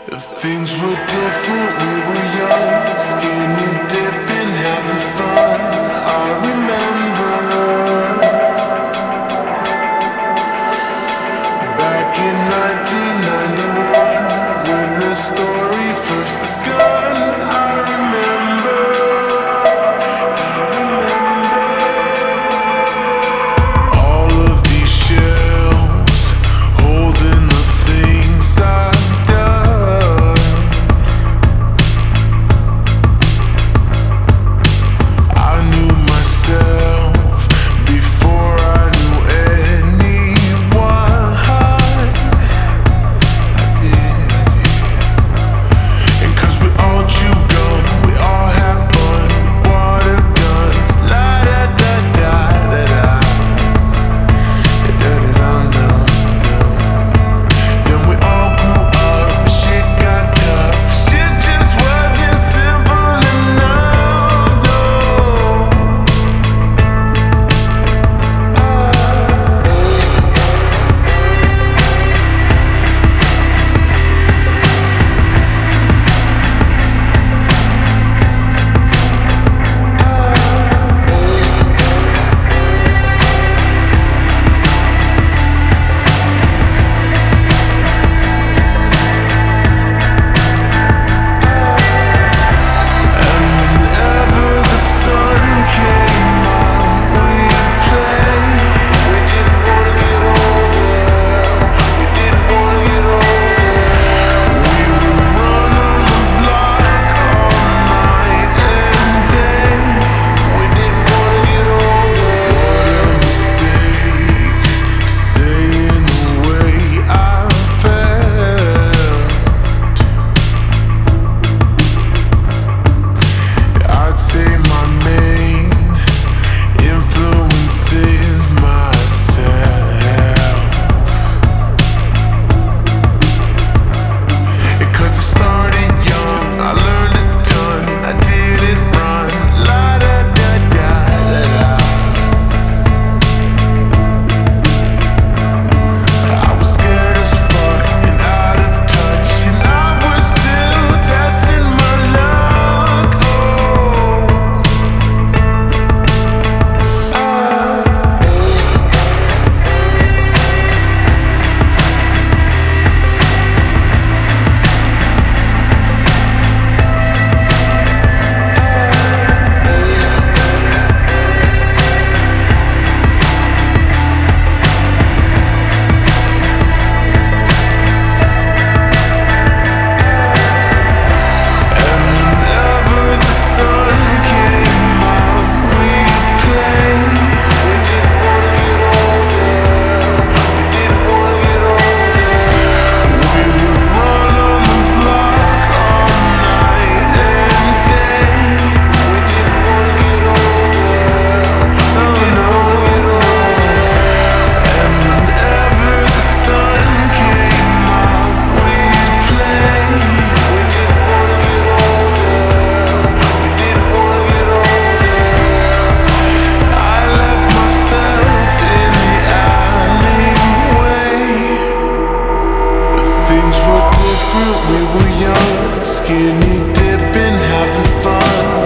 Things were different, we were young, skinny dipping, having fun. I remember back in 1991 when the story first begun. I remember all of these shells holding the things I've done. I knew myself before I knew anyone. I did. And 'cause we all chew gum, we all have fun with water guns. La da da da da da. Da da dum dum dum. Then we all grew up, but shit got tough. Shit just wasn't simple enough, no. Whenever the sun came up, we'd play. We didn't wanna get older. We didn't wanna get older. We would run on the block all night and day. We didn't wanna get older. What a mistake, saying the way I felt. I'd say my main influence is myself. 'Cause I started young, I learned a ton, I didn't run. La da da da da da. I was scared as fuck and out of touch, and I was still testing my luck. And whenever the sun came up, we'd play. We didn't wanna get older. We didn't wanna get older. We would run on the block all night and day. We didn't wanna get older. No, no, get older. And whenever the sun came up, we'd play. We didn't wanna get older. We didn't wanna get older. I left myself in the alleyway. Things were different, we were young, skinny dipping, having fun.